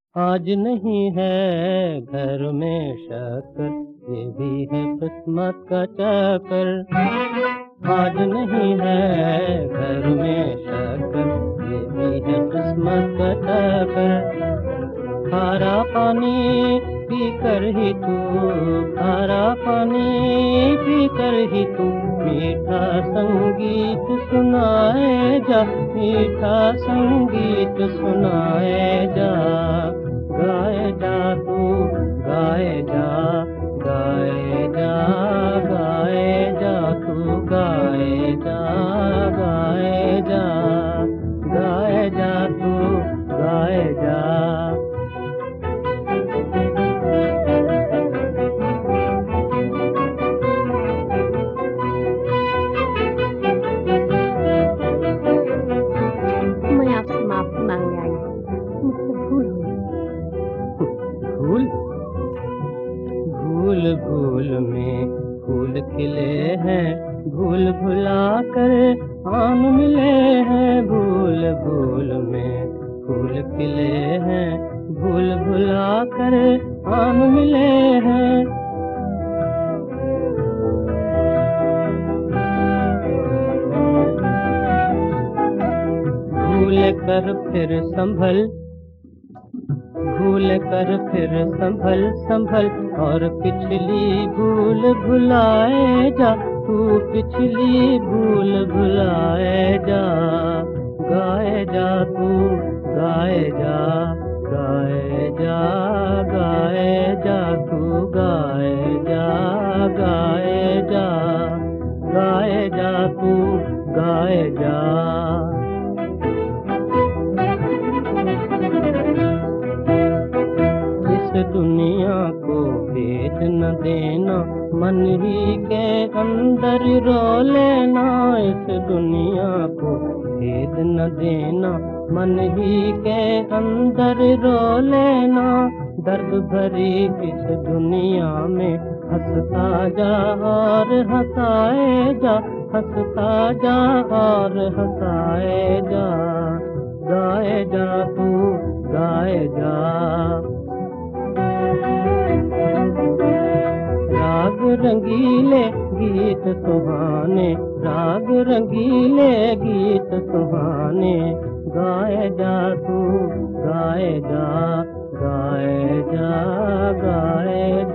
आज नहीं है घर में शक्कर, ये भी है किस्मत का चक्कर। आज नहीं है घर में शक्कर, ये भी है किस्मत का चक्कर। खारा पानी पीकर ही तू, खारा पानी पीकर ही तू मीठा संगीत सुनाए जा, मीठा संगीत सुनाए जा। गाए जा तू, गाए जा, गाए जा, गाए जा तू, गाए जा, गाए जा, गाए जा तू, गाए जा। मैं आपसे माफी मांगने आई हूँ, मुझसे भूल हुई। भूल भूल भूल में फूल खिले हैं, भूल भुला कर आम मिले हैं। भूल भूल में फूल खिले हैं, भूल भुला कर आम मिले हैं। भूल कर फिर संभल, भूल कर फिर संभल संभल, और पिछली भूल भुलाए जा, तू पिछली भूल भुलाए जा। गाए जा तू, गाए जा, गाए जा, गाए जा तू, गाए जा, गाए जा, गाए जा तू, गाए जा। दुनिया को भेद न देना, मन ही के अंदर रो लेना। इस दुनिया को भेद न देना, मन ही के अंदर रो लेना। दर्द भरी इस दुनिया में हंसता जा और हंसाए जा, हंसता जा और हंसाए जा। गाए जा तू, गाए जा। राग रंगीले गीत सुहाने, राग रंगीले गीत सुहाने। गाए जा तू, गाए जा, गाए जा, गाए